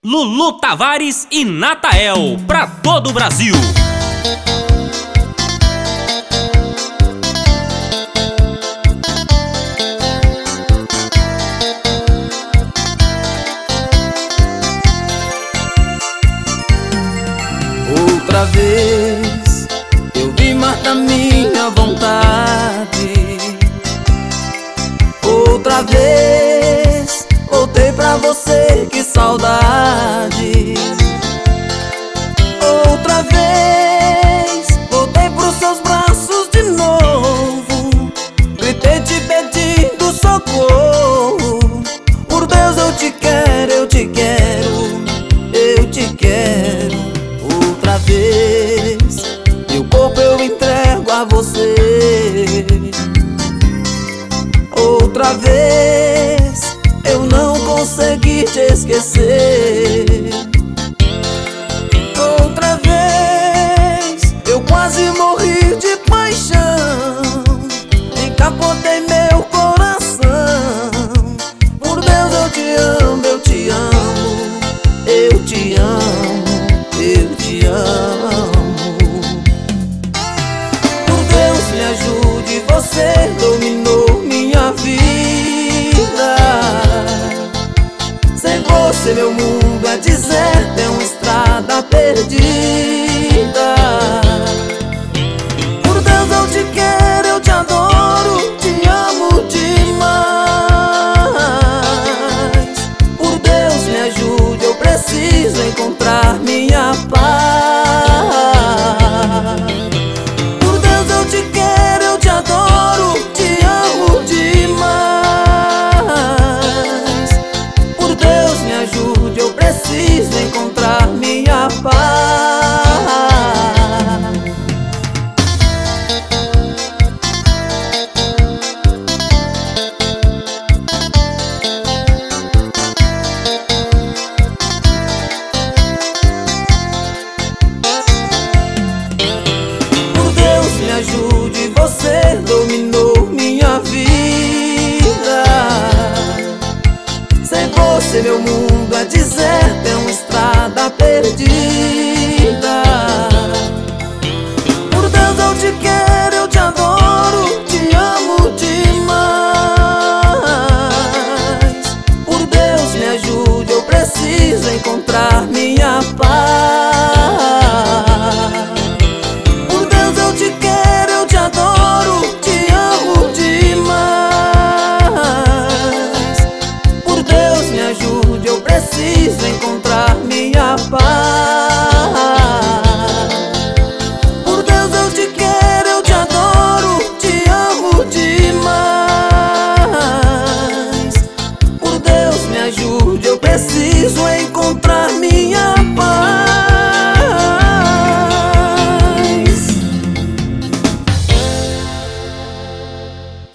Lulu Tavares e Natael, pra todo o Brasil. Outra vez eu vi matar minha vontade. Outra vez voltei pra você, que saudade. Outra vez voltei pros seus braços de novo. Gritei te pedindo socorro. Por Deus eu te quero, eu te quero, eu te quero. Outra vez meu corpo eu entrego a você. Outra vez eu não consegui te esquecer. Outra vez eu quase morri de paixão. Encapotei meu coração. Por Deus eu te amo, eu te amo, eu te amo, eu te amo. Por Deus me ajude, você dominou minha vida. Sem você meu mundo é deserto, é uma estrada perdida. Por Deus eu te quero, eu te adoro, te amo demais. Por Deus me ajude, eu preciso encontrar minha paz. Por Deus eu te quero, eu te adoro, te amo demais. Por Deus me ajude, eu preciso encontrar minha paz. Por Deus me ajude, você dominou minha vida. Sem você meu mundo é deserto, é uma estrada perdida. Por Deus eu te quero, eu te adoro, te amo demais. Por Deus me ajude, eu preciso encontrar minha paz.